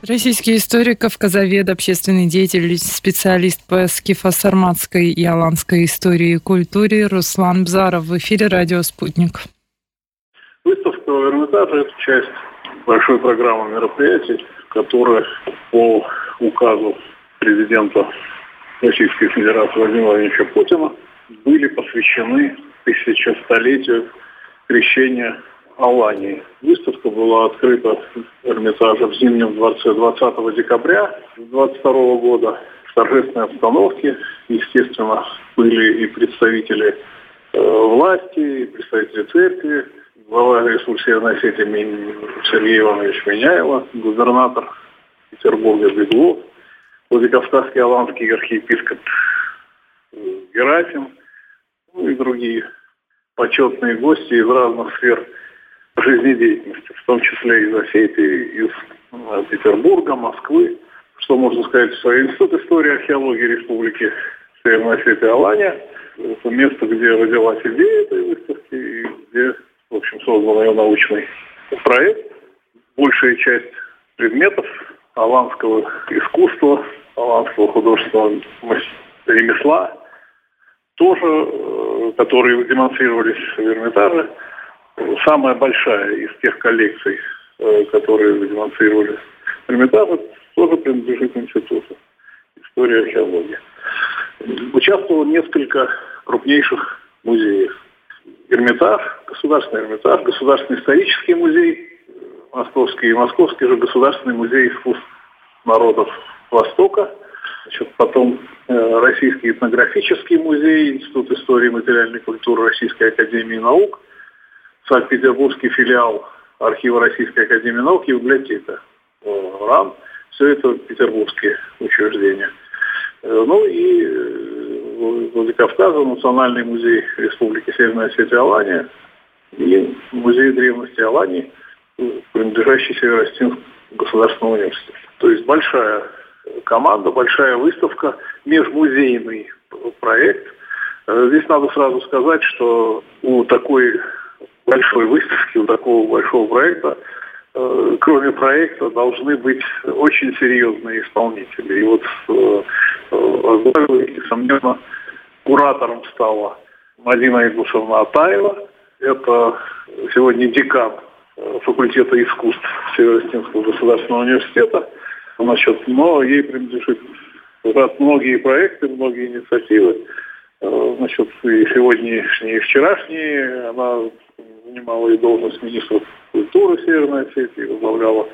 Российский историк, кавказовед, общественный деятель, специалист по скифо-сарматской и аланской истории и культуре Руслан Бзаров. В эфире радио «Спутник». Выставка в Эрмитаже – это часть большой программы мероприятий, которые по указу президента Российской Федерации Владимира Владимировича Путина были посвящены тысячелетию крещения Алании. Выставка была открыта в Эрмитаже в Зимнем дворце 20 декабря 2022 года. В торжественной обстановке, естественно, были и представители власти, и представители церкви, глава Республики Северной Осетии Сергей Иванович Миняева, губернатор Петербурга Беглов, Владикавказский аланский архиепископ Герафим, и другие почетные гости из разных сфер жизнедеятельности, в том числе из Осетии, из Петербурга, Москвы. Что можно сказать, что Институт истории и археологии Республики Северная Осетия Алания – это место, где родилась идея этой выставки и где, в общем, создан ее научный проект. Большая часть предметов аланского искусства, аланского художественного ремесла, тоже, которые демонстрировались в Эрмитаже, самая большая из тех коллекций, которые демонстрировались в Эрмитаже, тоже принадлежит институту истории и археологии. Участвовало несколько крупнейших музеев. Эрмитаж, Государственный исторический музей, Московский и Московский же Государственный музей искусств народов Востока. Потом Российский этнографический музей, Институт истории и материальной культуры Российской академии наук, Санкт-Петербургский филиал Архива Российской академии наук и библиотека РАН. Все это петербургские учреждения. Ну и Владикавказа, Национальный музей Республики Северная Осетия Алания и Музей древности Алании, принадлежащий Северо-Осетинскому государственному университету. То есть большая команда, большая выставка, межмузейный проект. Здесь надо сразу сказать, что у такой большой выставки, у такого большого проекта, кроме проекта, должны быть очень серьезные исполнители. И вот, несомненно, куратором стала Мадина Игусовна Атаева. Это сегодня декан факультета искусств Северо-Осетинского государственного университета. Но ей принадлежит многие проекты, многие инициативы. И сегодняшние, и вчерашние. Она занимала и должность министра культуры Северной Осетии, возглавляла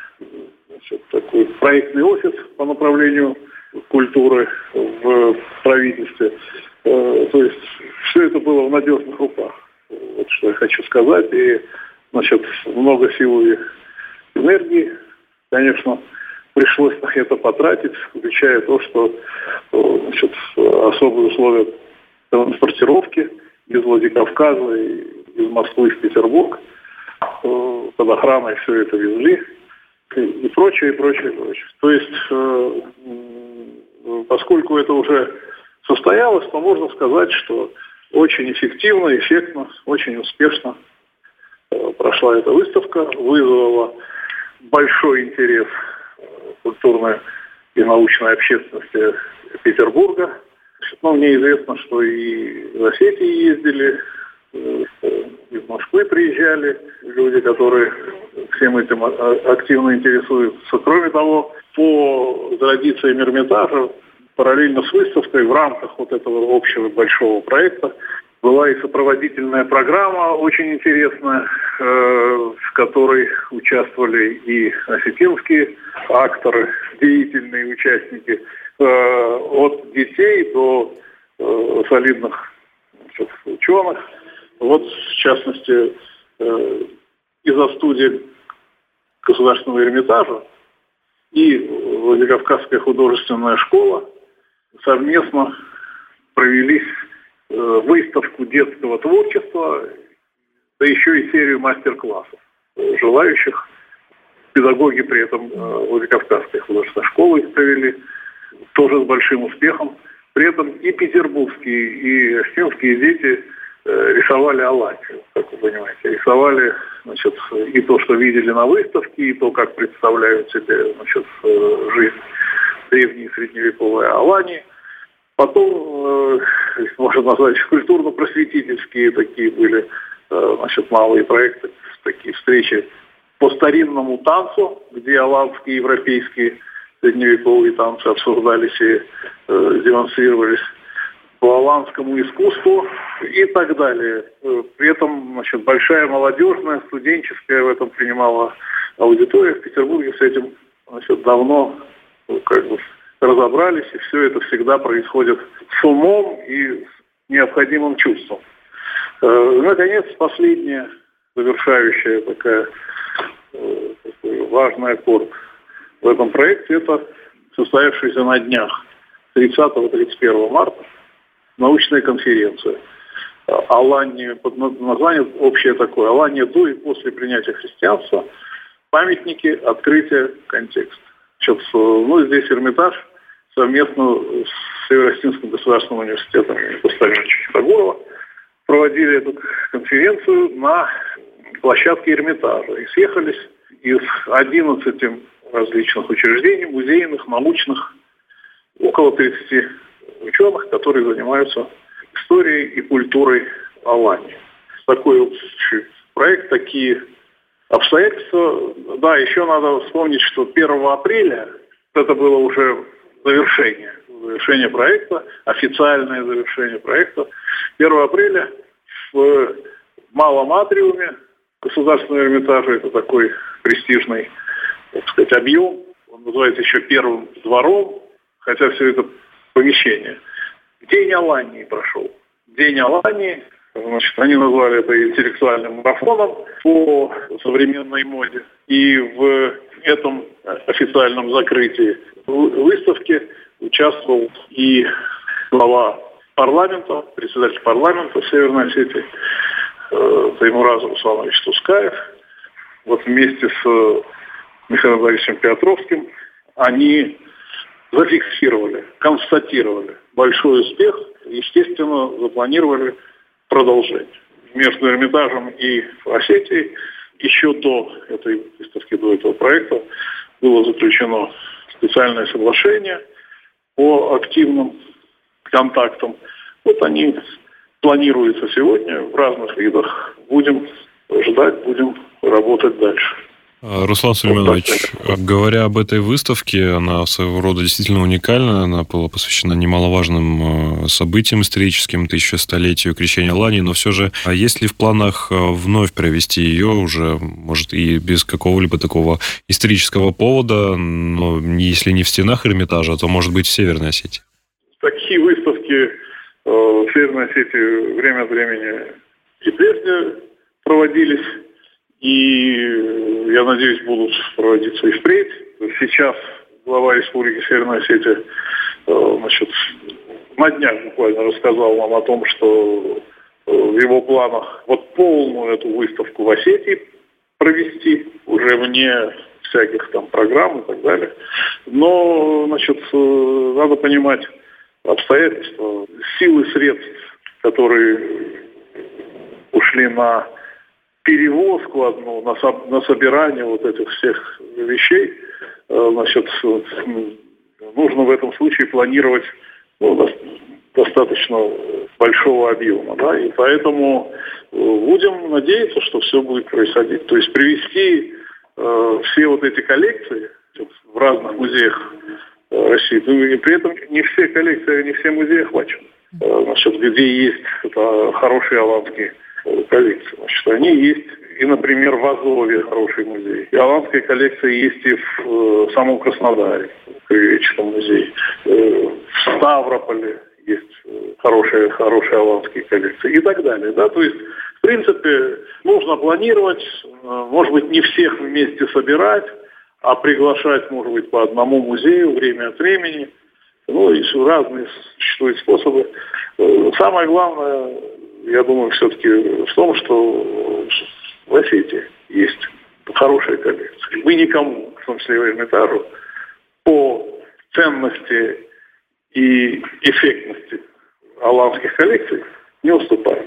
такой проектный офис по направлению культуры в правительстве. То есть все это было в надежных руках. Вот что я хочу сказать. И много сил и энергии, конечно, пришлось на это потратить, включая то, что особые условия транспортировки из Владикавказа и из Москвы в Петербург, под охраной все это везли и прочее, и прочее, и прочее. То есть, поскольку это уже состоялось, то можно сказать, что очень эффективно, эффектно, очень успешно прошла эта выставка, вызвала большой интерес культурной и научной общественности Петербурга. Мне известно, что и в Осетии ездили, из Москвы приезжали люди, которые всем этим активно интересуются. Кроме того, по традициям Эрмитажа, параллельно с выставкой в рамках вот этого общего большого проекта была и сопроводительная программа очень интересная, в которой участвовали и осетинские акторы, деятельные участники, от детей до солидных ученых. Вот, в частности, из-за студии Государственного Эрмитажа и Владикавказская художественная школа совместно провели выставку детского творчества, да еще и серию мастер-классов желающих. Педагоги при этом Владикавказской художественной школы провели тоже с большим успехом. При этом и петербургские, и осетинские дети рисовали Аланию, как вы понимаете. Рисовали, значит, и то, что видели на выставке, и то, как представляют себе, значит, жизнь древней средневековой Алании. Потом, можно назвать, культурно-просветительские такие были, значит, малые проекты, такие встречи по старинному танцу, где аланские, европейские средневековые танцы обсуждались и демонстрировались, по аланскому искусству и так далее. При этом, значит, большая молодежная, студенческая в этом принимала аудитория в Петербурге с этим, значит, давно как бы разобрались, и все это всегда происходит с умом и с необходимым чувством. Наконец, последняя завершающая такой важный аккорд в этом проекте — это состоявшаяся на днях 30-31 марта научная конференция Алании, под названием общее такое: Алания до и после принятия христианства, памятники, открытие, контекст. Значит, здесь Эрмитаж совместно с Северо-Осетинским государственным университетом Поставленовича Тагурова проводили эту конференцию на площадке Эрмитажа. И съехались из 11 различных учреждений, музейных, научных, около 30 ученых, которые занимаются историей и культурой Алании. Такой общий проект, такие обстоятельства. Да, еще надо вспомнить, что 1 апреля это было уже завершение проекта, официальное завершение проекта. 1 апреля в Малом Атриуме Государственного Эрмитажа, это такой престижный, так сказать, объем, он называется еще Первым двором, хотя все это помещение. День Алании прошел. День Алании, значит, они назвали это интеллектуальным марафоном по современной моде. И в этом официальном закрытии выставки участвовал и глава парламента, председатель парламента Северной Осетии Таймураз Русланович Тускаев. Вот вместе с Михаилом Борисовичем Петровским они зафиксировали, констатировали большой успех, естественно, запланировали продолжение. Между Эрмитажем и Осетией еще до этой выставки, до этого проекта было заключено специальное соглашение по активным контактам. Вот они планируются сегодня в разных видах. Будем ждать, будем работать дальше. Руслан Сулейманович, говоря об этой выставке, она своего рода действительно уникальна. Она была посвящена немаловажным событиям историческим, 1100-летию крещения Алании, но все же, есть ли в планах вновь провести ее уже, может, и без какого-либо такого исторического повода, но если не в стенах Эрмитажа, то, может быть, в Северной Осетии? Такие выставки в Северной Осетии время от времени и прежде проводились, и, я надеюсь, будут проводиться и впредь. Сейчас глава Республики Северная Осетия, значит, на днях буквально рассказал нам о том, что в его планах вот полную эту выставку в Осетии провести, уже вне всяких там программ и так далее. Но, значит, надо понимать обстоятельства, силы средств, которые ушли на перевозку одну, на собирание вот этих всех вещей, значит, нужно в этом случае планировать достаточно большого объема, да, и поэтому будем надеяться, что все будет происходить. То есть привести все вот эти коллекции в разных музеях России, и при этом не все коллекции, не все музеи охвачены. Значит, где есть хорошие аланские коллекции. Значит, они есть и, например, в Азове хороший музей. И аланская коллекция есть и в самом Краснодаре, в Краеведческом музее. В Ставрополе есть хорошие аланские коллекции и так далее. Да? То есть, в принципе, нужно планировать, может быть, не всех вместе собирать, а приглашать, может быть, по одному музею время от времени. И разные существуют способы. Самое главное, я думаю, все-таки в том, что в Осетии есть хорошая коллекция. Мы никому, в том числе и Эрмитажу, по ценности и эффектности аланских коллекций не уступаем.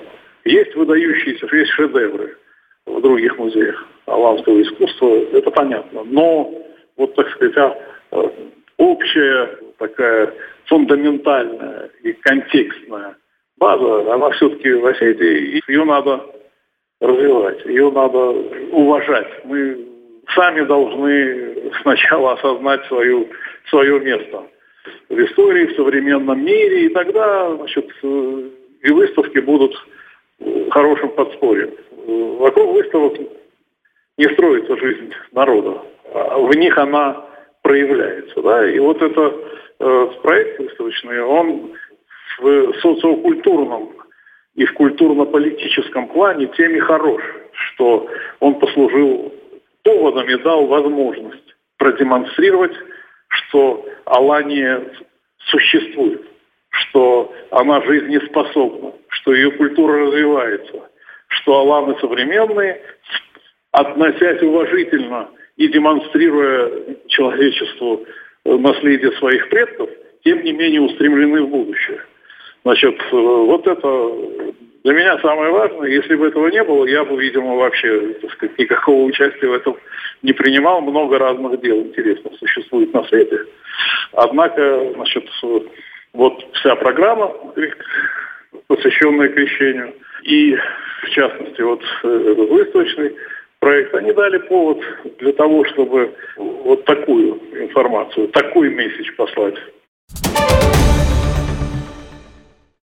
Есть выдающиеся, есть шедевры в других музеях аланского искусства, это понятно. Но, вот так сказать, общая такая фундаментальная и контекстная база, она все-таки в Осетии, и ее надо развивать, ее надо уважать. Мы сами должны сначала осознать свое место в истории, в современном мире, и тогда, значит, и выставки будут хорошим подспорьем. Вокруг выставок не строится жизнь народа, а в них она проявляется. Да? И вот этот проект выставочный, он в социокультурном и в культурно-политическом плане тем и хорош, что он послужил поводом и дал возможность продемонстрировать, что Алания существует, что она жизнеспособна, что ее культура развивается, что аланы современные, относясь уважительно и демонстрируя человечеству наследие своих предков, тем не менее устремлены в будущее. Значит, вот это для меня самое важное. Если бы этого не было, я бы, видимо, вообще, так сказать, никакого участия в этом не принимал. Много разных дел интересных существует на свете. Однако, значит, вот вся программа, посвященная крещению, и, в частности, вот этот выставочный проект, они дали повод для того, чтобы вот такую информацию, такой месседж послать